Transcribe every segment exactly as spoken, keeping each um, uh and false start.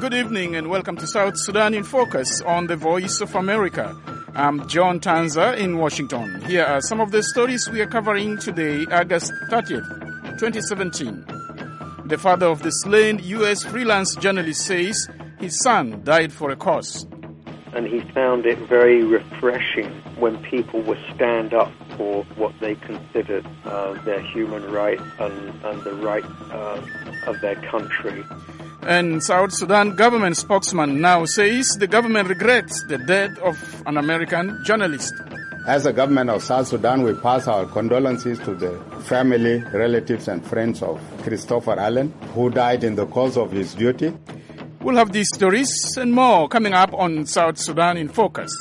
Good evening and welcome to South Sudan in Focus on the Voice of America. I'm John Tanza in Washington. Here are some of the stories we are covering today, August thirtieth, twenty seventeen. The father of the slain U S freelance journalist says his son died for a cause. And he found it very refreshing when people would stand up for what they considered uh, their human rights and, and the right uh, of their country. And South Sudan government spokesman now says the government regrets the death of an American journalist. As a government of South Sudan, we pass our condolences to the family, relatives and friends of Christopher Allen, who died in the course of his duty. We'll have these stories and more coming up on South Sudan in Focus.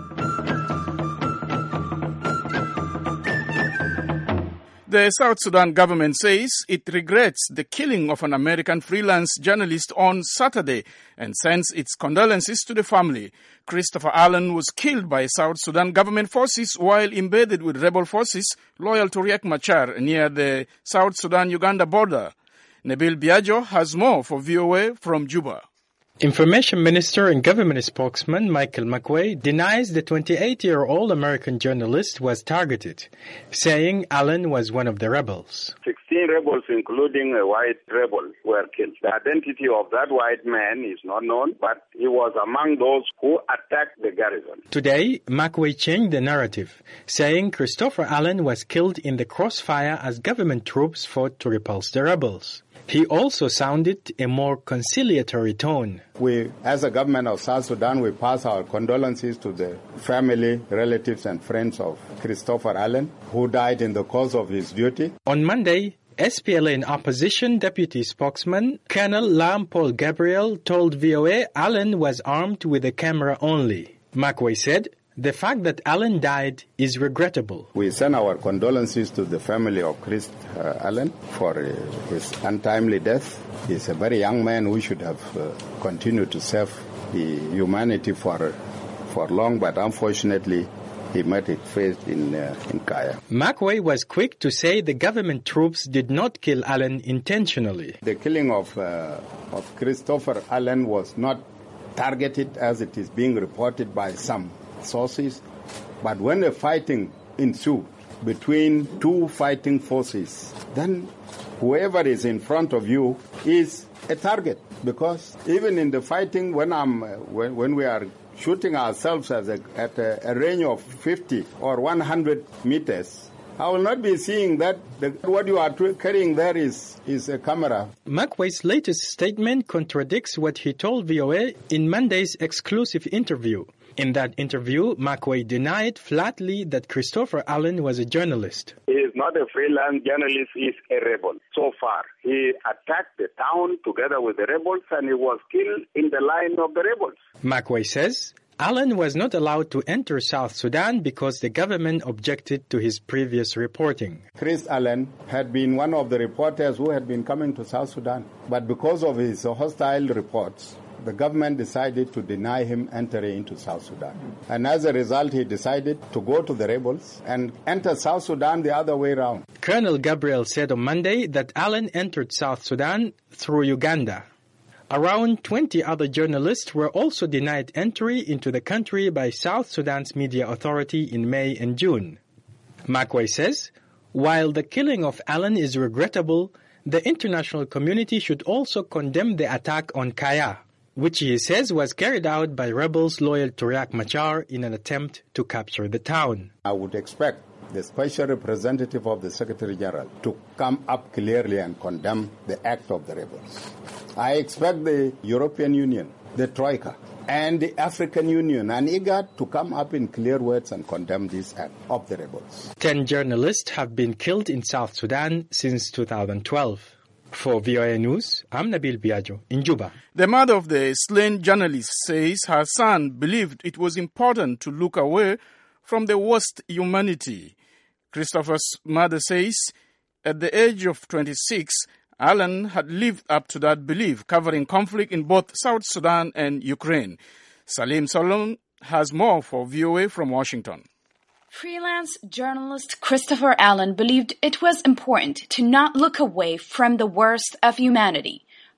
The South Sudan government says it regrets the killing of an American freelance journalist on Saturday and sends its condolences to the family. Christopher Allen was killed by South Sudan government forces while embedded with rebel forces loyal to Riek Machar near the South Sudan-Uganda border. Nabil Biagio has more for V O A from Juba. Information Minister and government spokesman Michael McWay denies the twenty-eight-year-old American journalist was targeted, saying Allen was one of the rebels. sixteen rebels, including a white rebel, were killed. The identity of that white man is not known, but he was among those who attacked the garrison. Today, McWay changed the narrative, saying Christopher Allen was killed in the crossfire as government troops fought to repulse the rebels. He also sounded a more conciliatory tone. We, as a government of South Sudan, we pass our condolences to the family, relatives and friends of Christopher Allen, who died in the course of his duty. On Monday, S P L A and opposition deputy spokesman Colonel Lam Paul Gabriel told V O A Allen was armed with a camera only. McWay said, the fact that Allen died is regrettable. We send our condolences to the family of Chris uh, Allen for uh, his untimely death. He's a very young man who should have uh, continued to serve the humanity for for long, but unfortunately he met his fate in, uh, in Kaya. McWay was quick to say the government troops did not kill Allen intentionally. The killing of, uh, of Christopher Allen was not targeted as it is being reported by some sources, but when the fighting ensued between two fighting forces, then whoever is in front of you is a target. Because even in the fighting, when I'm uh, when, when we are shooting ourselves as a, at a, a range of fifty or one hundred meters, I will not be seeing that the, what you are carrying there is, is a camera. McWay's latest statement contradicts what he told V O A in Monday's exclusive interview. In that interview, McWay denied flatly that Christopher Allen was a journalist. He is not a freelance journalist, he is a rebel. So far, he attacked the town together with the rebels and he was killed in the line of the rebels. McWay says Allen was not allowed to enter South Sudan because the government objected to his previous reporting. Chris Allen had been one of the reporters who had been coming to South Sudan, but because of his hostile reports, the government decided to deny him entry into South Sudan. And as a result, he decided to go to the rebels and enter South Sudan the other way around. Colonel Gabriel said on Monday that Allen entered South Sudan through Uganda. Around twenty other journalists were also denied entry into the country by South Sudan's media authority in May and June. McWay says, while the killing of Allen is regrettable, the international community should also condemn the attack on Kaya, which he says was carried out by rebels loyal to Riek Machar in an attempt to capture the town. I would expect the special representative of the Secretary General to come up clearly and condemn the act of the rebels. I expect the European Union, the Troika, and the African Union and IGAD to come up in clear words and condemn this act of the rebels. Ten journalists have been killed in South Sudan since two thousand twelve. For V O A News, I'm Nabil Biagio in Juba. The mother of the slain journalist says her son believed it was important to look away from the worst humanity. Christopher's mother says at the age of twenty-six, Allen had lived up to that belief, covering conflict in both South Sudan and Ukraine. Salim Solomon has more for V O A from Washington. Freelance journalist Christopher Allen believed it was important to not look away from the worst of humanity.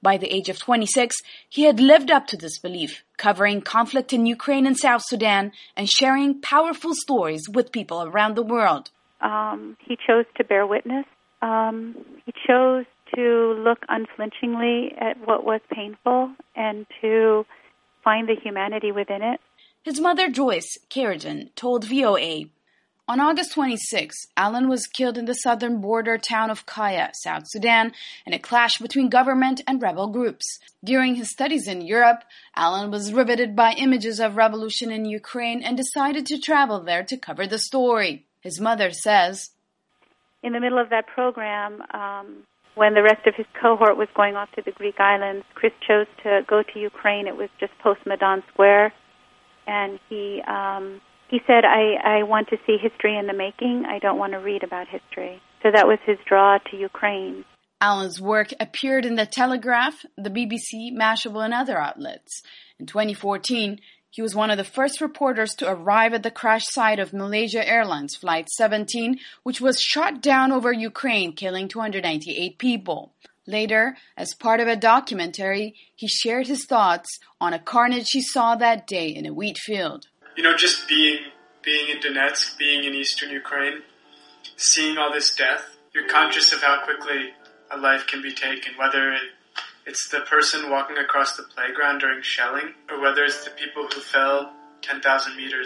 By the age of twenty-six, he had lived up to this belief, covering conflict in Ukraine and South Sudan and sharing powerful stories with people around the world. Um, he chose to bear witness. Um, he chose to look unflinchingly at what was painful and to find the humanity within it. His mother, Joyce Carrigan, told V O A, on August twenty-sixth, Alan was killed in the southern border town of Kaya, South Sudan, in a clash between government and rebel groups. During his studies in Europe, Alan was riveted by images of revolution in Ukraine and decided to travel there to cover the story. His mother says, in the middle of that program, um, when the rest of his cohort was going off to the Greek islands, Chris chose to go to Ukraine. It was just post-Maidan Square, and he... Um, He said, I, I want to see history in the making. I don't want to read about history. So that was his draw to Ukraine. Alan's work appeared in The Telegraph, the B B C, Mashable, and other outlets. In twenty fourteen, he was one of the first reporters to arrive at the crash site of Malaysia Airlines Flight seventeen, which was shot down over Ukraine, killing two hundred ninety-eight people. Later, as part of a documentary, he shared his thoughts on a carnage he saw that day in a wheat field. You know, just being being in Donetsk, being in eastern Ukraine, seeing all this death, you're conscious of how quickly a life can be taken, whether it, it's the person walking across the playground during shelling, or whether it's the people who fell ten thousand meters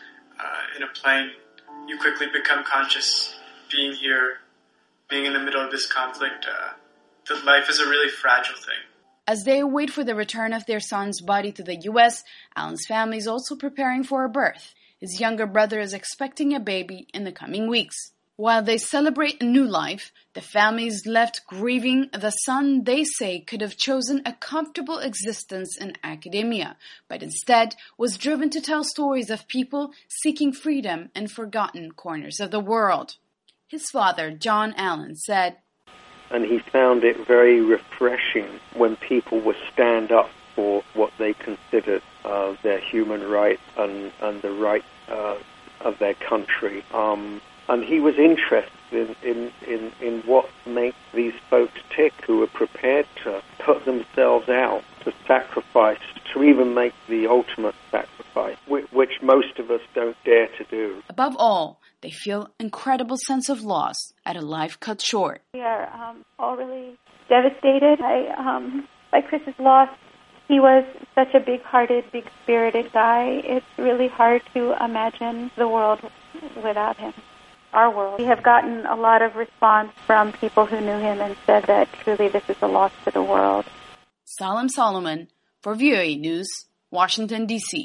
uh, in a plane. You quickly become conscious, being here, being in the middle of this conflict, uh, that life is a really fragile thing. As they await for the return of their son's body to the U S, Alan's family is also preparing for a birth. His younger brother is expecting a baby in the coming weeks. While they celebrate a new life, the family is left grieving the son they say could have chosen a comfortable existence in academia, but instead was driven to tell stories of people seeking freedom in forgotten corners of the world. His father, John Allen, said, and he found it very refreshing when people would stand up for what they considered uh, their human right and, and the right uh, of their country. Um, and he was interested in, in, in, in what makes these folks tick, who are prepared to put themselves out, to sacrifice, to even make the ultimate sacrifice, which, which most of us don't dare to do. Above all, they feel incredible sense of loss at a life cut short. We are um, all really devastated by, um, by Chris's loss. He was such a big-hearted, big-spirited guy. It's really hard to imagine the world without him, our world. We have gotten a lot of response from people who knew him and said that truly this is a loss to the world. Salam Solomon for V O A News, Washington, D C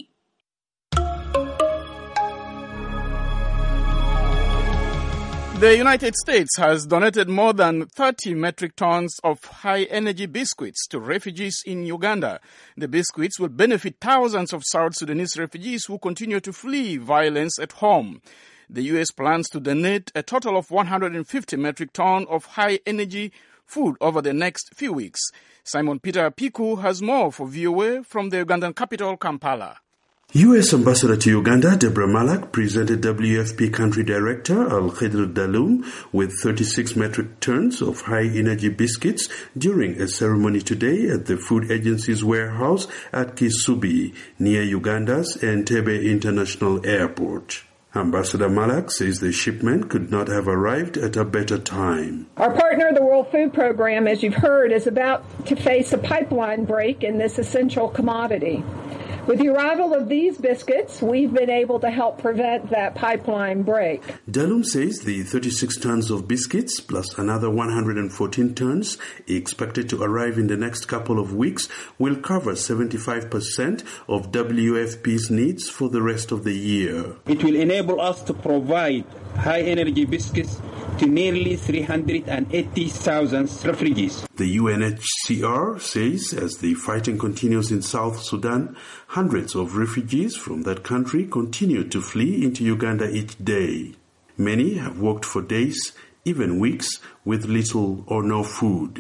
The United States has donated more than thirty metric tons of high-energy biscuits to refugees in Uganda. The biscuits will benefit thousands of South Sudanese refugees who continue to flee violence at home. The U S plans to donate a total of one hundred fifty metric tons of high-energy food over the next few weeks. Simon Peter Piku has more for V O A from the Ugandan capital, Kampala. U S Ambassador to Uganda, Deborah Malak, presented W F P Country Director Al-Khidr Dalum with thirty-six metric tons of high-energy biscuits during a ceremony today at the food agency's warehouse at Kisubi, near Uganda's Entebbe International Airport. Ambassador Malak says the shipment could not have arrived at a better time. Our partner, the World Food Program, as you've heard, is about to face a pipeline break in this essential commodity. With the arrival of these biscuits, we've been able to help prevent that pipeline break. Dalum says the thirty-six tons of biscuits plus another one hundred fourteen tons expected to arrive in the next couple of weeks will cover seventy-five percent of W F P's needs for the rest of the year. It will enable us to provide high-energy biscuits to nearly three hundred eighty thousand refugees. The U N H C R says as the fighting continues in South Sudan, hundreds of refugees from that country continue to flee into Uganda each day. Many have walked for days, even weeks, with little or no food.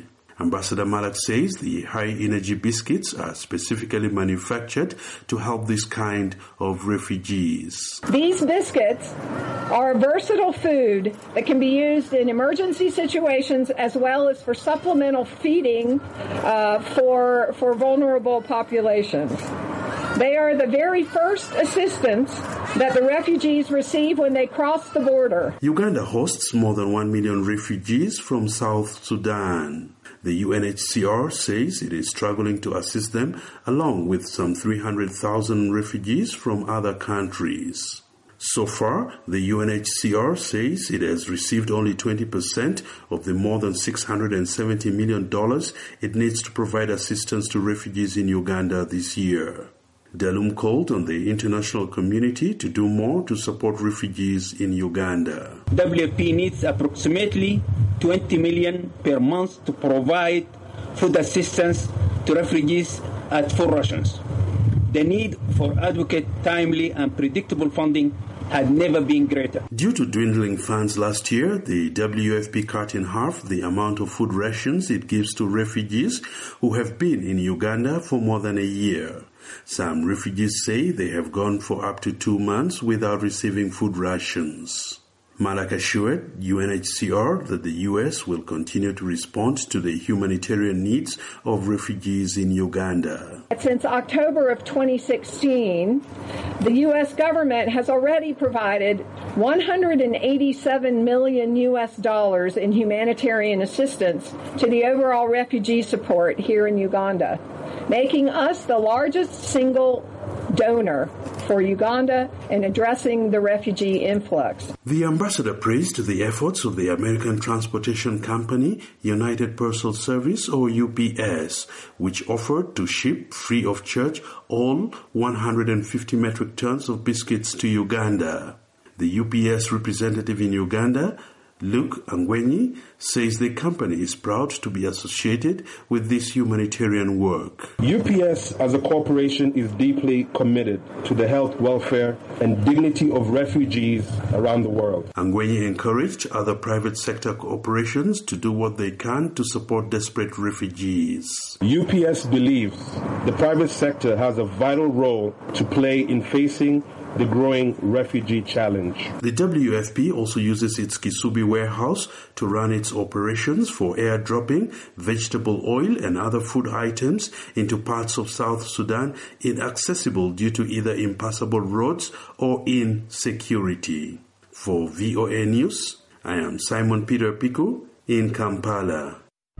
Ambassador Malak says the high-energy biscuits are specifically manufactured to help this kind of refugees. These biscuits are a versatile food that can be used in emergency situations as well as for supplemental feeding uh, for, for vulnerable populations. They are the very first assistance that the refugees receive when they cross the border. Uganda hosts more than one million refugees from South Sudan. The U N H C R says it is struggling to assist them, along with some three hundred thousand refugees from other countries. So far, the U N H C R says it has received only twenty percent of the more than six hundred seventy million dollars it needs to provide assistance to refugees in Uganda this year. Dalum called on the international community to do more to support refugees in Uganda. W F P needs approximately twenty million per month to provide food assistance to refugees at full rations. The need for adequate, timely and predictable funding had never been greater. Due to dwindling funds last year, the W F P cut in half the amount of food rations it gives to refugees who have been in Uganda for more than a year. Some refugees say they have gone for up to two months without receiving food rations. Malak assured U N H C R that the U S will continue to respond to the humanitarian needs of refugees in Uganda. Since October of twenty sixteen, the U S government has already provided one hundred eighty-seven million U S dollars in humanitarian assistance to the overall refugee support here in Uganda, making us the largest single donor for Uganda in addressing the refugee influx. The ambassador praised the efforts of the American transportation company United Parcel Service, or U P S, which offered to ship free of charge all one hundred fifty metric tons of biscuits to Uganda. The U P S representative in Uganda, Luke Angwenyi, says the company is proud to be associated with this humanitarian work. U P S as a corporation is deeply committed to the health, welfare and dignity of refugees around the world. Angwenyi encouraged other private sector corporations to do what they can to support desperate refugees. U P S believes the private sector has a vital role to play in facing the growing refugee challenge. The W F P also uses its Kisubi warehouse to run its operations for airdropping vegetable oil and other food items into parts of South Sudan inaccessible due to either impassable roads or insecurity. For V O A News, I am Simon Peter Piku in Kampala.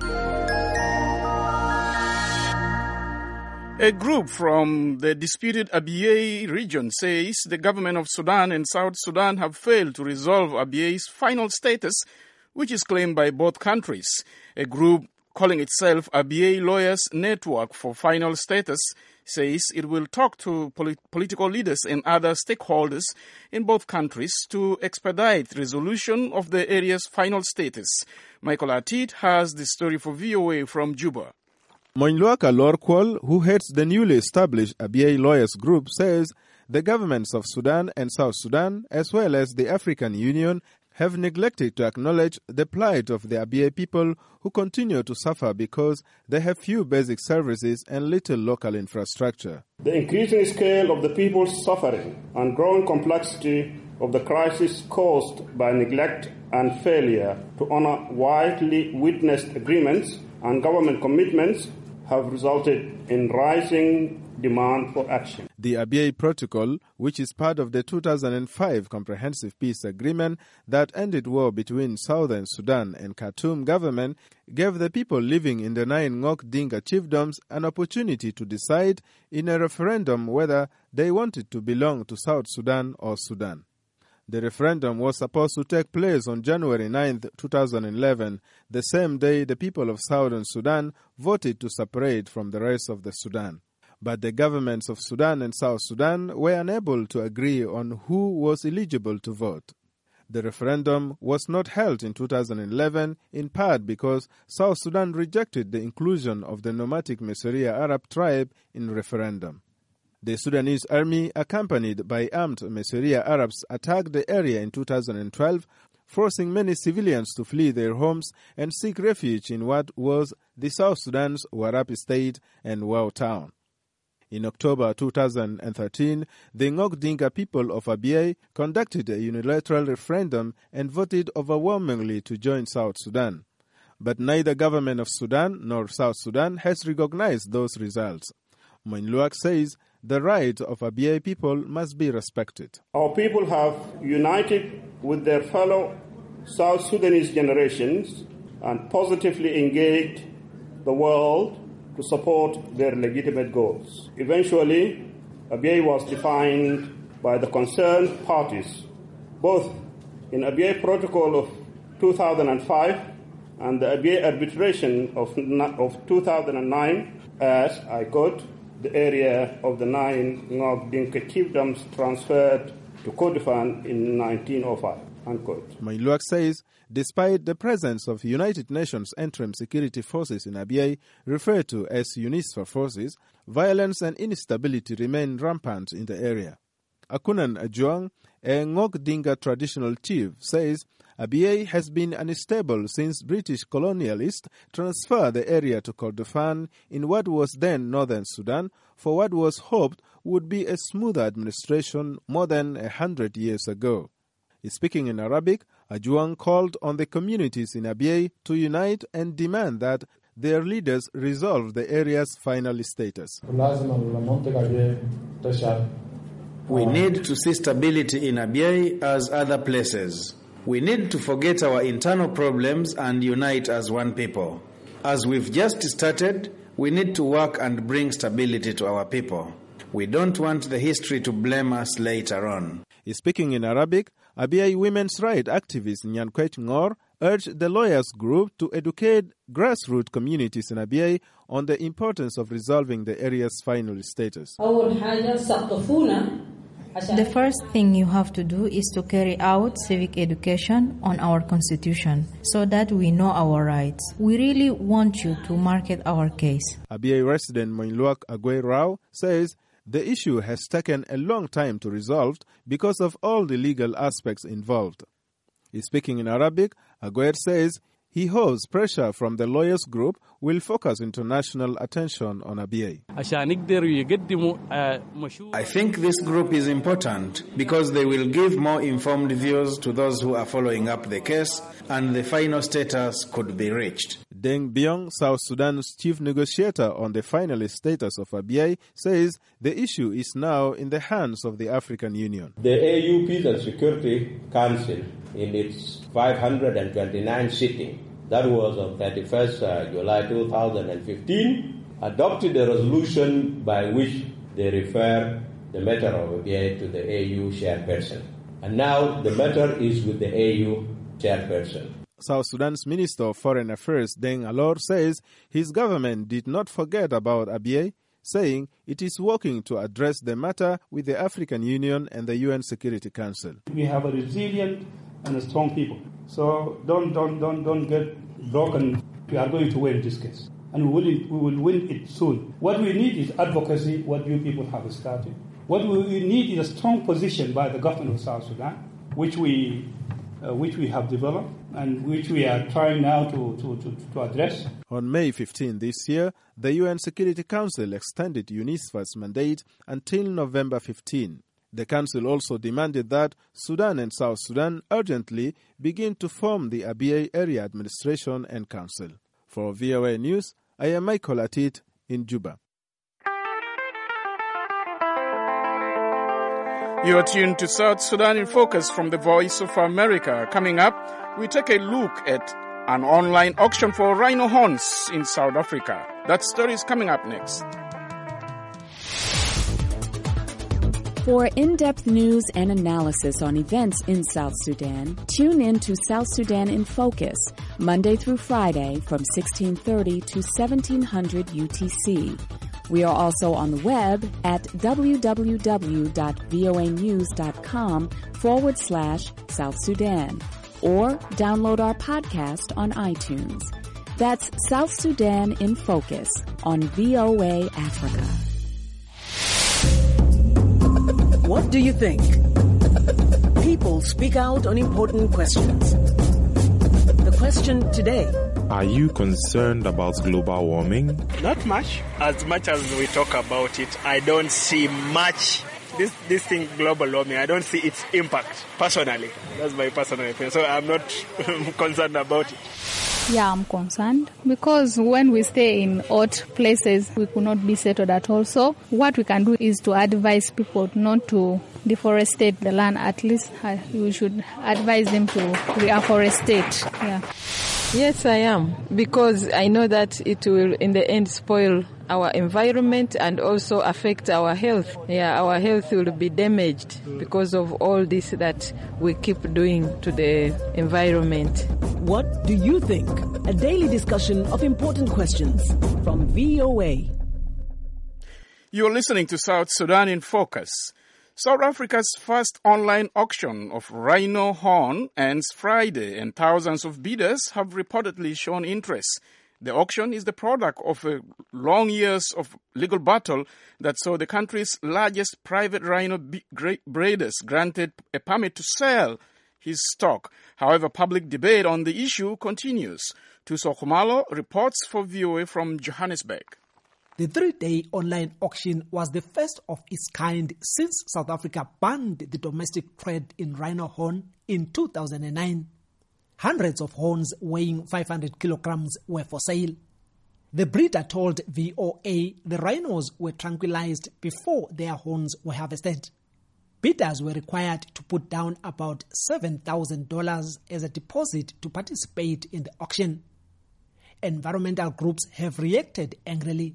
A group from the disputed Abyei region says the government of Sudan and South Sudan have failed to resolve Abyei's final status, which is claimed by both countries. A group calling itself Abyei Lawyers Network for Final Status says it will talk to polit- political leaders and other stakeholders in both countries to expedite resolution of the area's final status. Michael Atit has the story for V O A from Juba. Moinluaka Lorkwal, who heads the newly established Abyei Lawyers Group, says the governments of Sudan and South Sudan, as well as the African Union, have neglected to acknowledge the plight of the Abyei people who continue to suffer because they have few basic services and little local infrastructure. The increasing scale of the people's suffering and growing complexity of the crisis caused by neglect and failure to honor widely witnessed agreements and government commitments have resulted in rising demand for action. The Abyei Protocol, which is part of the two thousand five Comprehensive Peace Agreement that ended war between Southern Sudan and Khartoum government, gave the people living in the nine Ngok Dinka chiefdoms an opportunity to decide in a referendum whether they wanted to belong to South Sudan or Sudan. The referendum was supposed to take place on January ninth, two thousand eleven, the same day the people of Southern Sudan voted to separate from the rest of the Sudan. But the governments of Sudan and South Sudan were unable to agree on who was eligible to vote. The referendum was not held in two thousand eleven, in part because South Sudan rejected the inclusion of the nomadic Messeria Arab tribe in referendum. The Sudanese army, accompanied by armed Messeria Arabs, attacked the area in two thousand twelve, forcing many civilians to flee their homes and seek refuge in what was the South Sudan's Warrap State and Wau Town. In October two thousand thirteen, the Ngok Dinka people of Abyei conducted a unilateral referendum and voted overwhelmingly to join South Sudan. But neither government of Sudan nor South Sudan has recognized those results. Moinluak says the rights of Abyei people must be respected. Our people have united with their fellow South Sudanese generations and positively engaged the world to support their legitimate goals. Eventually, Abyei was defined by the concerned parties, both in Abyei Protocol of two thousand five and the Abyei Arbitration of, of two thousand nine as, I quote, the area of the nine Ngok Dinka chiefdoms transferred to Kordofan in nineteen oh five, unquote. Moinluak says, despite the presence of United Nations interim security forces in Abyei, referred to as UNISFA forces, violence and instability remain rampant in the area. Akunan Ajuang, a Ngok Dinka traditional chief, says Abyei has been unstable since British colonialists transferred the area to Kordofan in what was then northern Sudan for what was hoped would be a smoother administration more than a hundred years ago. Speaking in Arabic, Ajuang called on the communities in Abyei to unite and demand that their leaders resolve the area's final status. We need to see stability in Abyei as other places. We need to forget our internal problems and unite as one people. As we've just started, we need to work and bring stability to our people. We don't want the history to blame us later on. Speaking in Arabic, Abyei women's rights activist Nyankwech Ngor urged the lawyers group to educate grassroots communities in Abyei on the importance of resolving the area's final status. The first thing you have to do is to carry out civic education on our constitution so that we know our rights. We really want you to market our case. Abyei resident Moinluak Agwe Rao says the issue has taken a long time to resolve because of all the legal aspects involved. Speaking in Arabic, Aguer says he hopes pressure from the lawyers group will focus international attention on Abyei. I think this group is important because they will give more informed views to those who are following up the case and the final status could be reached. Deng Biong, South Sudan's chief negotiator on the final status of Abyei, says the issue is now in the hands of the African Union. The A U Peace and Security Council, in its five hundred twenty-ninth sitting, that was on thirty-first uh, July two thousand fifteen, adopted a resolution by which they refer the matter of Abyei to the A U chairperson. And now the matter is with the A U chairperson. South Sudan's Minister of Foreign Affairs, Deng Alor, says his government did not forget about Abyei, saying it is working to address the matter with the African Union and the U N Security Council. We have a resilient and a strong people. So don't don't don't don't get broken. We are going to win this case. And we will, we will win it soon. What we need is advocacy, what you people have started. What we need is a strong position by the government of South Sudan, which we uh, which we have developed and which we are trying now to, to, to, to address. On May fifteenth this year, the U N Security Council extended UNISFA's mandate until November fifteenth. The Council also demanded that Sudan and South Sudan urgently begin to form the Abyei Area Administration and Council. For V O A News, I am Michael Atit in Juba. You are tuned to South Sudan in Focus from the Voice of America. Coming up, we take a look at an online auction for rhino horns in South Africa. That story is coming up next. For in-depth news and analysis on events in South Sudan, tune in to South Sudan in Focus, Monday through Friday from sixteen thirty to seventeen hundred U T C. We are also on the web at www.voanews.com forward slash South Sudan or download our podcast on iTunes. That's South Sudan in Focus on V O A Africa. What do you think? People people speak out on important questions. The question today: are you concerned about global warming? Not much. As much as we talk about it, I don't see much. This this thing, global warming, I don't see its impact, personally. That's my personal opinion. So I'm not concerned about it. Yeah, I'm concerned because when we stay in hot places, we could not be settled at all. So what we can do is to advise people not to deforestate the land. At least uh, we should advise them to reforestate. Yeah. Yes, I am, because I know that it will in the end spoil our environment and also affect our health. Yeah, our health will be damaged because of all this that we keep doing to the environment. What do you think? A daily discussion of important questions from V O A. You're listening to South Sudan in Focus. South Africa's first online auction of rhino horn ends Friday, and thousands of bidders have reportedly shown interest. The auction is the product of a long years of legal battle that saw the country's largest private rhino breeders granted a permit to sell his stock. However, public debate on the issue continues. Tuso Khumalo reports for V O A from Johannesburg. The three-day online auction was the first of its kind since South Africa banned the domestic trade in rhino horn in two thousand nine. Hundreds of horns weighing five hundred kilograms were for sale. The breeder told V O A the rhinos were tranquilized before their horns were harvested. Bidders were required to put down about seven thousand dollars as a deposit to participate in the auction. Environmental groups have reacted angrily.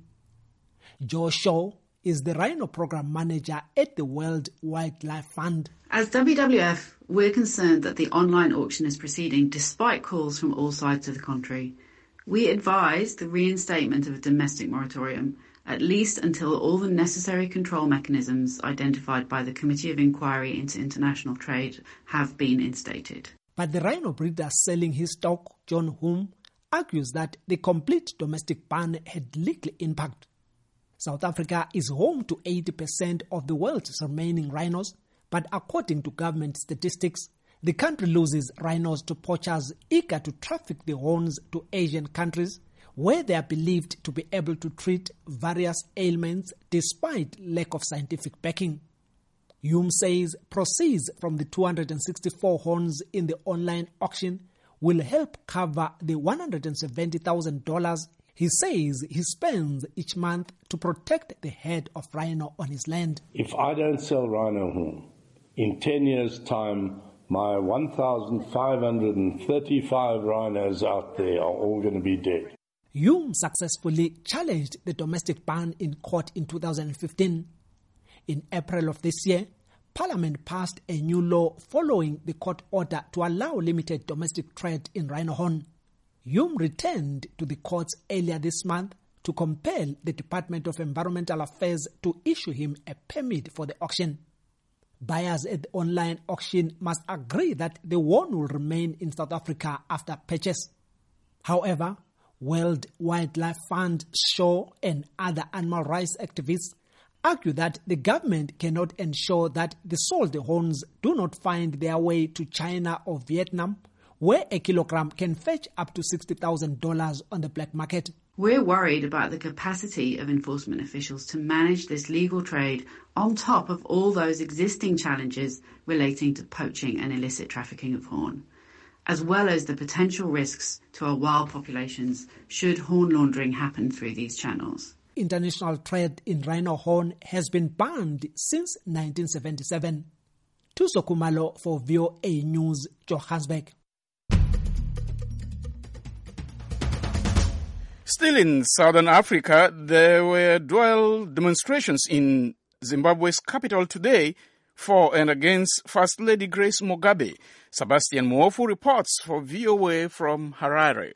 Joe Shaw is the Rhino Program Manager at the World Wildlife Fund. As W W F, we're concerned that the online auction is proceeding despite calls from all sides of the country. We advise the reinstatement of a domestic moratorium, at least until all the necessary control mechanisms identified by the Committee of Inquiry into International Trade have been instated. But the rhino breeder selling his stock, John Hume, argues that the complete domestic ban had little impact. South Africa is home to eighty percent of the world's remaining rhinos, but according to government statistics, the country loses rhinos to poachers eager to traffic the horns to Asian countries, where they are believed to be able to treat various ailments despite lack of scientific backing. Hume says proceeds from the two hundred sixty-four horns in the online auction will help cover the one hundred seventy thousand dollars he says he spends each month to protect the herd of rhino on his land. If I don't sell rhino horn, in ten years' time, my one thousand five hundred thirty-five rhinos out there are all going to be dead. Hume successfully challenged the domestic ban in court in two thousand fifteen. In April of this year, Parliament passed a new law following the court order to allow limited domestic trade in rhino horn. Hume returned to the courts earlier this month to compel the Department of Environmental Affairs to issue him a permit for the auction. Buyers at the online auction must agree that the horn will remain in South Africa after purchase. However, World Wildlife Fund, Shaw, and other animal rights activists argue that the government cannot ensure that the sold horns do not find their way to China or Vietnam, where a kilogram can fetch up to sixty thousand dollars on the black market. We're worried about the capacity of enforcement officials to manage this legal trade on top of all those existing challenges relating to poaching and illicit trafficking of horn, as well as the potential risks to our wild populations should horn laundering happen through these channels. International trade in rhino horn has been banned since nineteen seventy-seven. Tuso Khumalo for V O A News, Johannesburg. Still in southern Africa, there were dual demonstrations in Zimbabwe's capital today for and against First Lady Grace Mugabe. Sebastian Mwofu reports for V O A from Harare.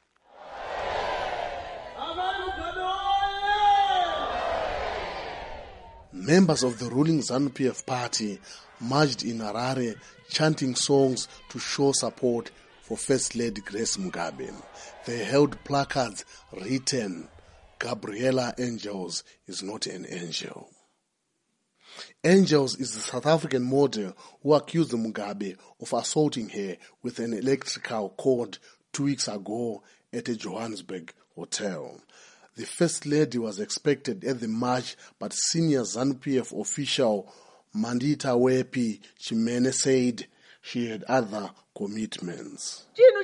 Members of the ruling ZANU-P F party marched in Harare chanting songs to show support for First Lady Grace Mugabe. They held placards written, "Gabriela Angels is not an angel." Angels is the South African model who accused Mugabe of assaulting her with an electrical cord two weeks ago at a Johannesburg hotel. The First Lady was expected at the march, but senior ZANU-P F official Mandita Wepi Chimene said she had other commitments.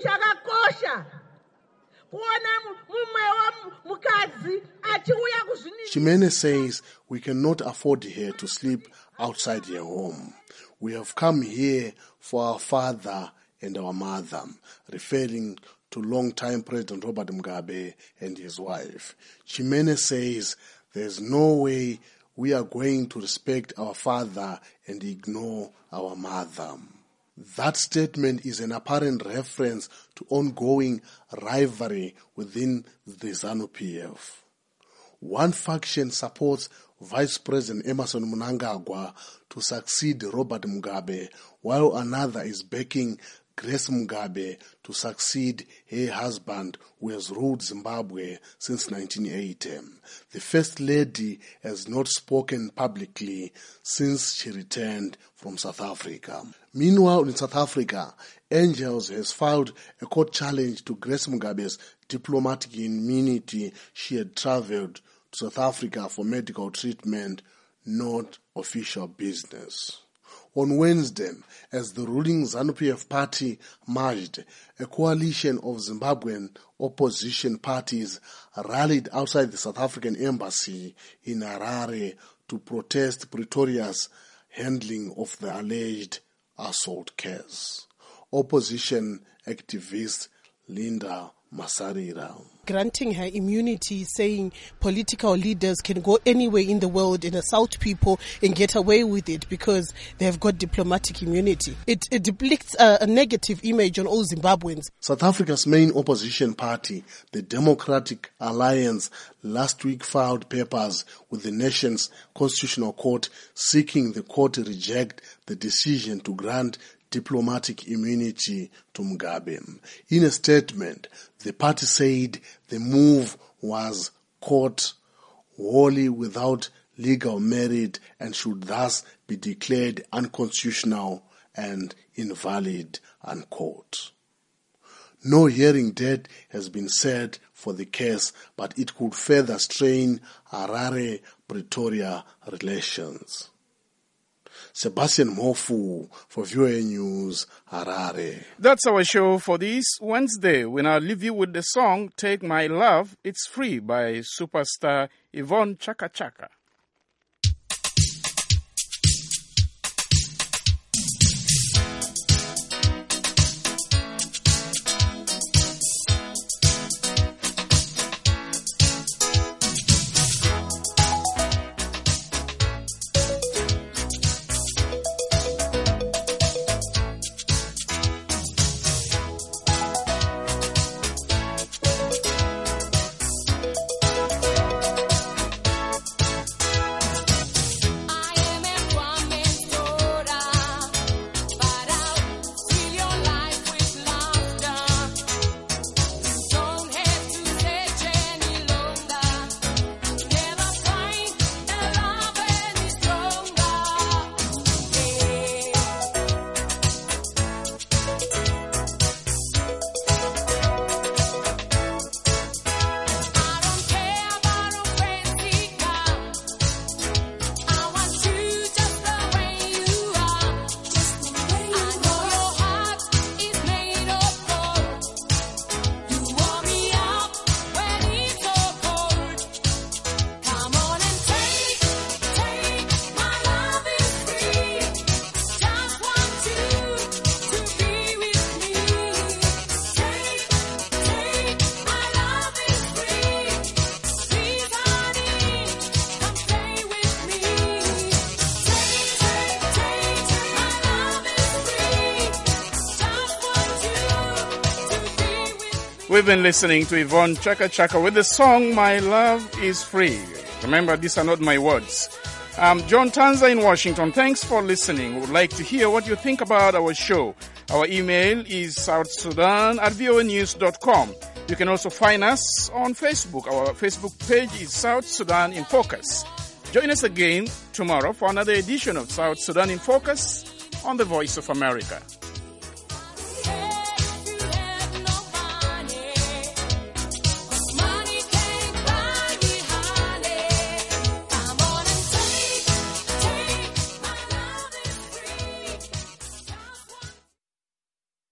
Chimene says we cannot afford her to sleep outside her home. We have come here for our father and our mother, referring to long-time President Robert Mugabe and his wife. Chimene says there's no way we are going to respect our father and ignore our mother. That statement is an apparent reference to ongoing rivalry within the ZANU-P F. One faction supports Vice President Emmerson Mnangagwa to succeed Robert Mugabe, while another is backing Grace Mugabe to succeed her husband, who has ruled Zimbabwe since nineteen eighty. The First Lady has not spoken publicly since she returned from South Africa. Meanwhile, in South Africa, Angels has filed a court challenge to Grace Mugabe's diplomatic immunity. She had traveled to South Africa for medical treatment, not official business. On Wednesday, as the ruling ZANU-P F party merged, a coalition of Zimbabwean opposition parties rallied outside the South African embassy in Harare to protest Pretoria's handling of the alleged assault case. Opposition activist Linda Masarira. Granting her immunity, saying political leaders can go anywhere in the world and assault people and get away with it because they have got diplomatic immunity. It, it depicts a, a negative image on all Zimbabweans. South Africa's main opposition party, the Democratic Alliance, last week filed papers with the nation's constitutional court seeking the court to reject the decision to grant diplomatic immunity to Mugabe. In a statement, the party said the move was, quote, wholly without legal merit and should thus be declared unconstitutional and invalid, unquote. No hearing date has been set for the case, but it could further strain Harare-Pretoria relations. Sebastian Mofu for V O A News, Harare. That's our show for this Wednesday. We now leave you with the song Take My Love, It's Free by superstar Yvonne Chaka Chaka. We've been listening to Yvonne Chaka Chaka with the song My Love Is Free. Remember, these are not my words. Um, John Tanza in Washington, thanks for listening. We would like to hear what you think about our show. Our email is south sudan at v o a news dot com. You can also find us on Facebook. Our Facebook page is South Sudan in Focus. Join us again tomorrow for another edition of South Sudan in Focus on the Voice of America.